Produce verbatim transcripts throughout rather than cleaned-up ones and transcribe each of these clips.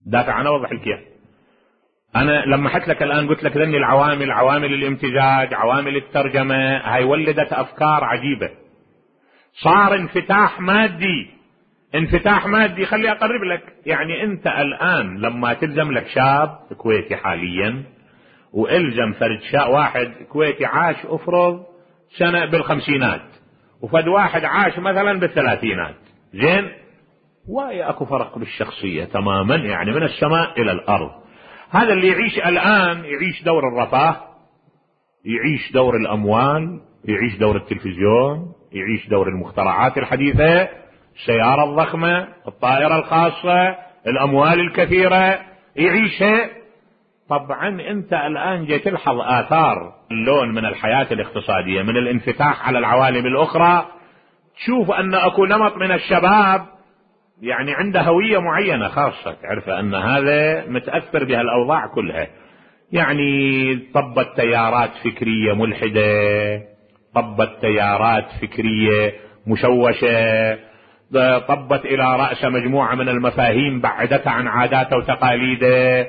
دافع عنها وضح لك اياه. انا لما حكيت لك الان قلت لك ذني العوامل، عوامل الامتزاج، عوامل الترجمة، هاي ولدت افكار عجيبة. صار انفتاح مادي، انفتاح مادي. خلي اقرب لك، يعني انت الان لما تلزم لك شاب كويتي حاليا، والزم فرد شاب واحد كويتي عاش افرض سنة بالخمسينات، وفد واحد عاش مثلا بالثلاثينات، زين، واي اكو فرق بالشخصية تماما، يعني من السماء الى الارض. هذا اللي يعيش الان يعيش دور الرفاه، يعيش دور الاموال، يعيش دور التلفزيون، يعيش دور المخترعات الحديثة، السيارة الضخمة، الطائرة الخاصة، الاموال الكثيرة يعيشها. طبعا انت الان جاي تلحظ اثار اللون من الحياة الاقتصادية، من الانفتاح على العوالم الاخرى. تشوف ان اكو نمط من الشباب يعني عنده هوية معينة خاصة، تعرف ان هذا متأثر بها الاوضاع كلها. يعني طبت تيارات فكرية ملحدة، طبت تيارات فكرية مشوشة، طبت الى رأس مجموعة من المفاهيم بعدتها عن عاداته وتقاليده.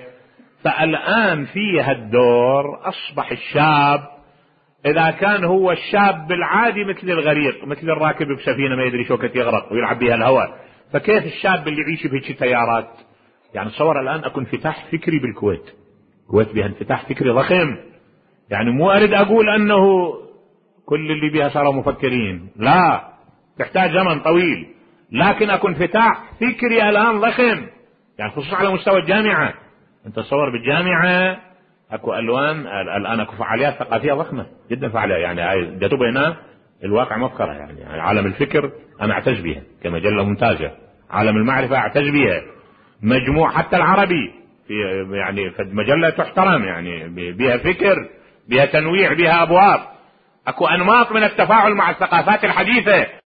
فالآن في هالدور أصبح الشاب، إذا كان هو الشاب بالعادي مثل الغريق، مثل الراكب بسفينة ما يدري شوكة يغرق ويلعب بها الهواء، فكيف الشاب اللي يعيش بهيك تيارات؟ يعني تصور الآن أكو انفتاح فكري بالكويت، الكويت بها انفتاح فكري ضخم. يعني مو أريد أقول أنه كل اللي بها صاروا مفكرين، لا، تحتاج زمن طويل، لكن أكو انفتاح فكري الآن ضخم، يعني خصوصا على مستوى الجامعة. انت تصور بالجامعة اكو الوان الان، اكو فعاليات ثقافية ضخمة جدا، فعالية يعني هاي جاتوا بينا الواقع مفخرة. يعني, يعني عالم الفكر انا اعتز بها كمجلة ممتازة، عالم المعرفة اعتز بها، مجموع حتى العربي في يعني في مجلة تحترم، يعني بها فكر، بها تنويع، بها ابواب، اكو انماط من التفاعل مع الثقافات الحديثة.